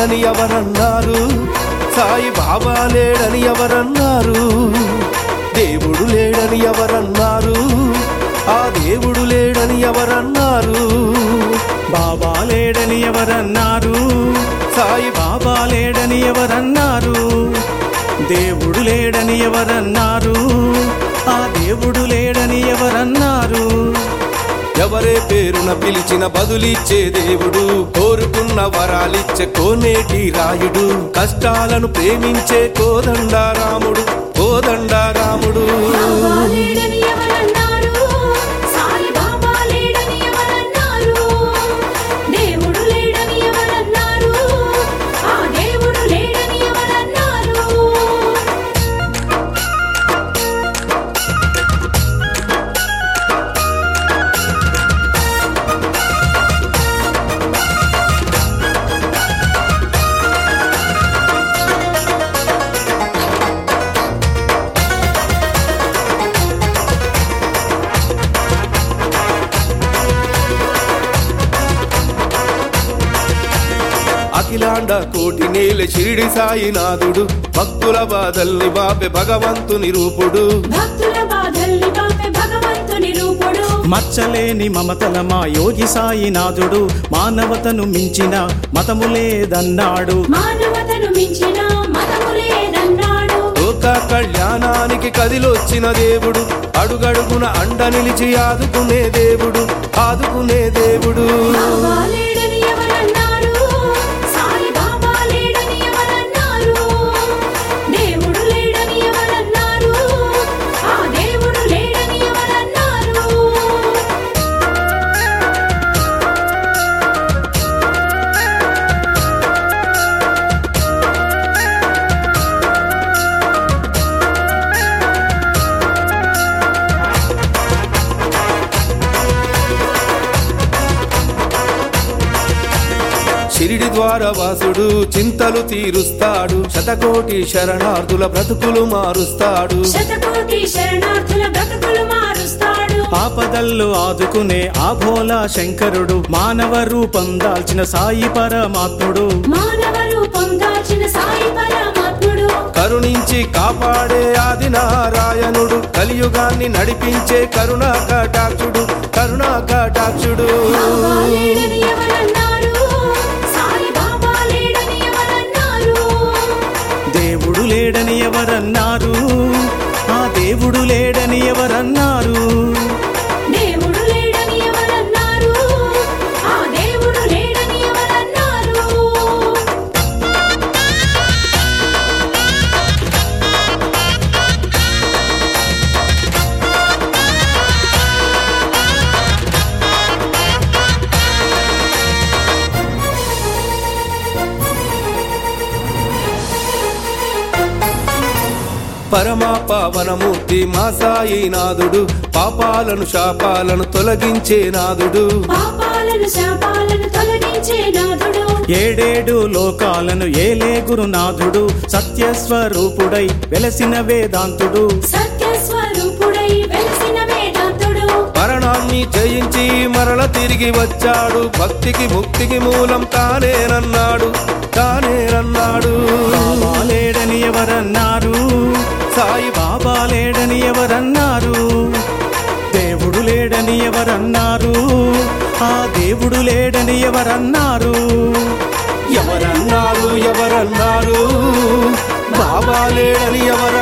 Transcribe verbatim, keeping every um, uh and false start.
లేడని ఎవరన్నారు? సాయి బాబా లేడని ఎవరన్నారు? దేవుడు లేడని ఎవరన్నారు? ఆ దేవుడు లేడని ఎవరన్నారు? బాబా లేడని ఎవరన్నారు? సాయి బాబా లేడని ఎవరన్నారు? దేవుడు లేడని ఎవరన్నారు? ఆ దేవుడు లేడని ఎవరన్నారు? ఎవరే పేరున పిలిచిన బదులిచ్చే దేవుడు, కోరుకున్న వరాలిచ్చే కోనేటి రాయుడు, కష్టాలను ప్రేమించే కోదండరాముడు, కోదండరాముడు. అఖిలాండ కోటి నేల షిరిడి సాయినాథుడు, భక్తుల బాధల్ని బాపే భగవంతుని రూపుడు, మచ్చలేని మమతల మా యోగి సాయినాథుడు, మానవతను మించిన మతము లేదన్నాడు, లోక కళ్యాణానికి కదిలొచ్చిన దేవుడు, అడుగడుగున అండ నిలిచి ఆదుకునే దేవుడు, ఆదుకునే దేవుడు. షిరిడి ద్వారవాసుడు చింతలు తీరుస్తాడు, శతకోటి శరణార్థుల బ్రతుకులు మారుస్తాడు, ఆపదల్లో ఆదుకునే ఆ భోలా శంకరుడు, మానవ రూపం దాల్చిన సాయి పరమాత్ముడు, కరుణించి కాపాడే ఆది నారాయణుడు, కలియుగాన్ని నడిపించే కరుణా కటాక్షుడు, కరుణా కటాక్షుడు. దేవుడు లేడని ఎవరన్నారు? ఆ దేవుడు లేడని ఎవరన్నారు? దేవుడు లేడని ఎవరన్నారు? ఆ దేవుడు లేడని ఎవరన్నారు? పరమా పావనమూర్తి మా సాయినాథుడు, పాపాలను శాపాలను తొలగించే నాథుడు, పాపాలను శాపాలను తొలగించే నాథుడు, ఏడేడు లోకాలను ఏలే గురునాథుడు, సత్యస్వరూపుడై వెలసిన వేదాంతుడు, సత్యస్వరూపుడై వెలసిన వేదాంతుడు, మరణాన్ని జయించి మరల తిరిగి వచ్చాడు, భక్తికి ముక్తికి మూలం తానేనన్నాడు, తానేనన్నాడు. బాబా లేడని ఎవరన్నారు? సాయి బాబా లేడని ఎవరన్నారు? దేవుడు లేడని ఎవరన్నారు? ఆ దేవుడు లేడని ఎవరన్నారు? ఎవరన్నారు ఎవరన్నారు? బాబా లేడని ఎవరు